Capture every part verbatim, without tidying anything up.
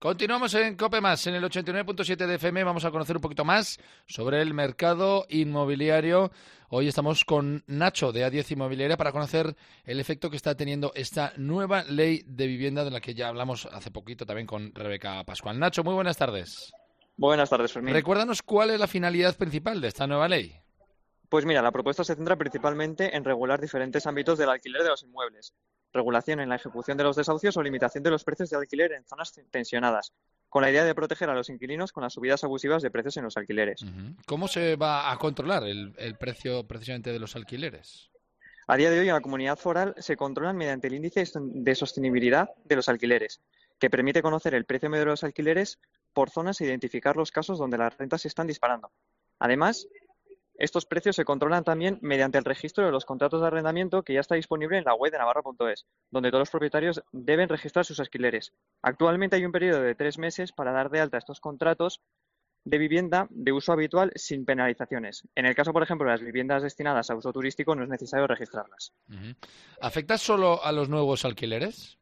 Continuamos en COPE Más, en el ochenta y nueve punto siete de F M. Vamos a conocer un poquito más sobre el mercado inmobiliario. Hoy estamos con Nacho de A diez Inmobiliaria para conocer el efecto que está teniendo esta nueva ley de vivienda de la que ya hablamos hace poquito también con Rebeca Pascual. Nacho, muy buenas tardes. Buenas tardes, Fermín. Recuérdanos cuál es la finalidad principal de esta nueva ley. Pues mira, la propuesta se centra principalmente en regular diferentes ámbitos del alquiler de los inmuebles, regulación en la ejecución de los desahucios o limitación de los precios de alquiler en zonas tensionadas, con la idea de proteger a los inquilinos con las subidas abusivas de precios en los alquileres. Uh-huh. ¿Cómo se va a controlar el, el precio precisamente de los alquileres? A día de hoy en la comunidad foral se controlan mediante el índice de sostenibilidad de los alquileres, que permite conocer el precio medio de los alquileres por zonas e identificar los casos donde las rentas se están disparando. Además, estos precios se controlan también mediante el registro de los contratos de arrendamiento que ya está disponible en la web de navarra punto es, donde todos los propietarios deben registrar sus alquileres. Actualmente hay un periodo de tres meses para dar de alta estos contratos de vivienda de uso habitual sin penalizaciones. En el caso, por ejemplo, de las viviendas destinadas a uso turístico, no es necesario registrarlas. Uh-huh. ¿Afecta solo a los nuevos alquileres?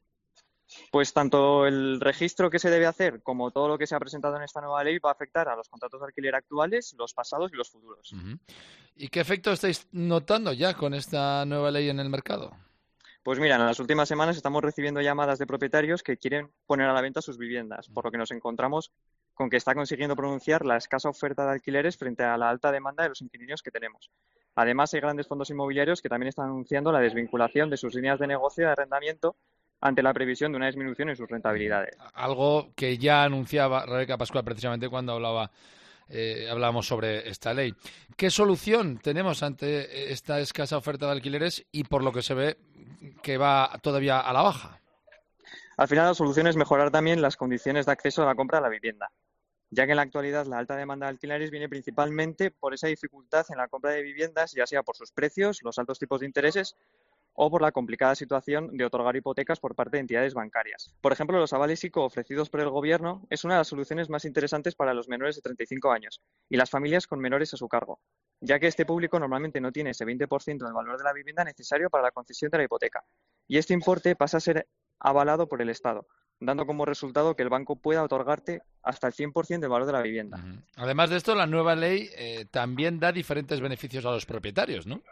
Pues tanto el registro que se debe hacer como todo lo que se ha presentado en esta nueva ley va a afectar a los contratos de alquiler actuales, los pasados y los futuros. Uh-huh. ¿Y qué efecto estáis notando ya con esta nueva ley en el mercado? Pues mira, en las últimas semanas estamos recibiendo llamadas de propietarios que quieren poner a la venta sus viviendas, por lo que nos encontramos con que está consiguiendo pronunciar la escasa oferta de alquileres frente a la alta demanda de los inquilinos que tenemos. Además, hay grandes fondos inmobiliarios que también están anunciando la desvinculación de sus líneas de negocio de arrendamiento ante la previsión de una disminución en sus rentabilidades. Algo que ya anunciaba Rebeca Pascual precisamente cuando hablaba eh, hablábamos sobre esta ley. ¿Qué solución tenemos ante esta escasa oferta de alquileres y por lo que se ve que va todavía a la baja? Al final la solución es mejorar también las condiciones de acceso a la compra de la vivienda, ya que en la actualidad la alta demanda de alquileres viene principalmente por esa dificultad en la compra de viviendas, ya sea por sus precios, los altos tipos de intereses o por la complicada situación de otorgar hipotecas por parte de entidades bancarias. Por ejemplo, los avales ICO ofrecidos por el Gobierno es una de las soluciones más interesantes para los menores de treinta y cinco años y las familias con menores a su cargo, ya que este público normalmente no tiene ese veinte por ciento del valor de la vivienda necesario para la concesión de la hipoteca, y este importe pasa a ser avalado por el Estado, dando como resultado que el banco pueda otorgarte hasta el cien por ciento del valor de la vivienda. Uh-huh. Además de esto, la nueva ley eh, también da diferentes beneficios a los propietarios, ¿no?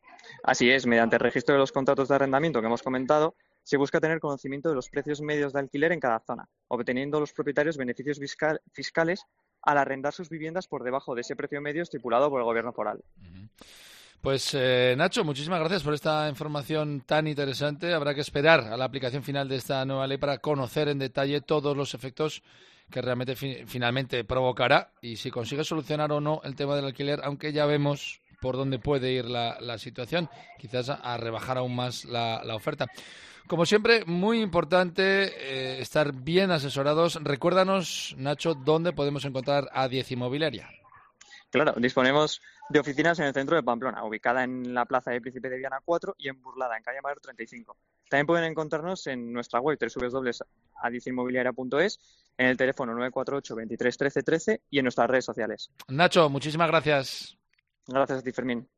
Así es, mediante el registro de los contratos de arrendamiento que hemos comentado, se busca tener conocimiento de los precios medios de alquiler en cada zona, obteniendo los propietarios beneficios fiscal, fiscales al arrendar sus viviendas por debajo de ese precio medio estipulado por el Gobierno foral. Uh-huh. Pues eh, Nacho, muchísimas gracias por esta información tan interesante. Habrá que esperar a la aplicación final de esta nueva ley para conocer en detalle todos los efectos que realmente fi- finalmente provocará y si consigue solucionar o no el tema del alquiler, aunque ya vemos por dónde puede ir la, la situación, quizás a, a rebajar aún más la, la oferta. Como siempre, muy importante eh, estar bien asesorados. Recuérdanos, Nacho, dónde podemos encontrar A diez Inmobiliaria. Claro, disponemos de oficinas en el centro de Pamplona, ubicada en la plaza de Príncipe de Viana cuatro y en Burlada, en calle Mayor treinta y cinco. También pueden encontrarnos en nuestra web doble u doble u doble u punto a diez inmobiliaria punto es, en el teléfono nueve cuatro ocho, veintitrés, trece, trece y en nuestras redes sociales. Nacho, muchísimas gracias. Gracias a ti, Fermín.